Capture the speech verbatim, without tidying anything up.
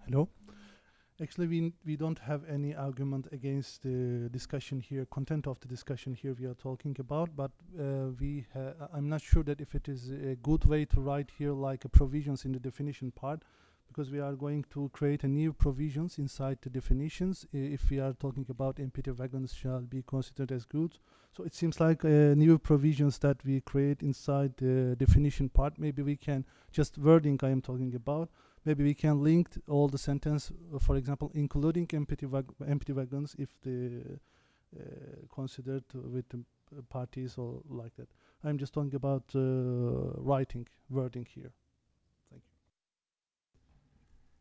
Hello. Actually, we we don't have any argument against the discussion here, content of the discussion here we are talking about. But uh, we, ha- I'm not sure that if it is a good way to write here like a provisions in the definition part, because we are going to create a new provisions inside the definitions. i- If we are talking about empty wagons shall be considered as goods, so it seems like uh, new provisions that we create inside the definition part. Maybe we can just wording I am talking about. Maybe we can link t- all the sentence, uh, for example, including empty, wag- empty wagons if the uh, considered with the uh, parties or like that. I'm just talking about uh, writing, wording here.